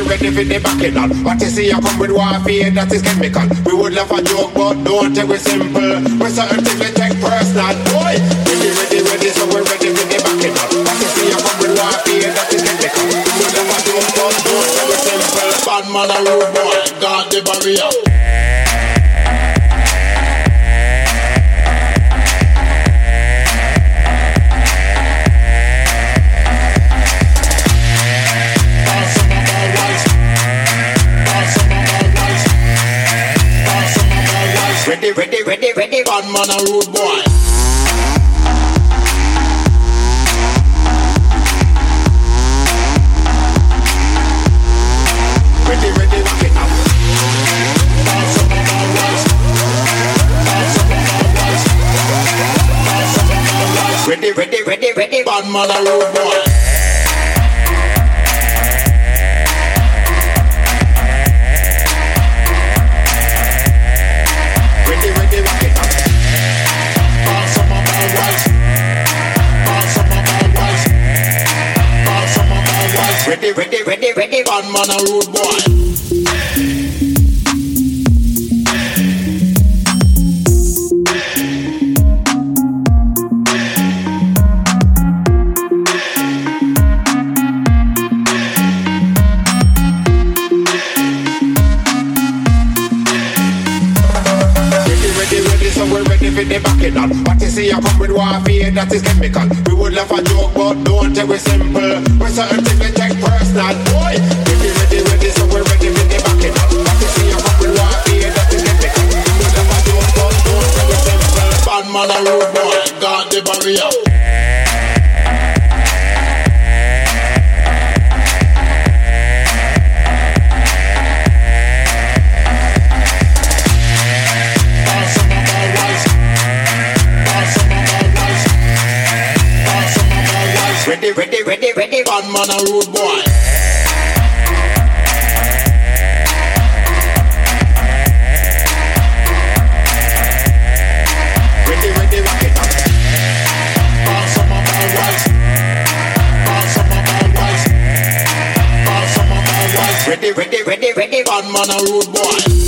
we're ready for the backing up. What you see, I come with warfare, that is chemical. We would love a joke, but don't take it simple. We're certain things we take personal, boy. Ready, so we're ready for the backing up. What you see, I come with warfare, that is chemical. We would love a joke, but don't take it simple. Bad man a rude boy, guard the barrier. Ready, bad man a rude boy. Ready, rock it up. Bounce up on my waist. Bounce up on my waist. Bounce up on my waist. Ready, bad man a rude boy. Ready, bad man a rude boy. Ready, so we're ready for the backing up. What you see, I come with warfare, that is chemical. We would love a joke, but don't take it simple. We're certain things we take personal, boy. Ready, so we're ready for the backing up. What you see, I come with warfare, that is chemical. We would love a joke, but don't take it simple. Bad man a rude boy, guard the barrier. Ready, bad man a rude boy. Ready, rock it up. Bounce up on my waist. Bounce up on my waist. Bounce up on my waist. Ready, bad man a rude boy.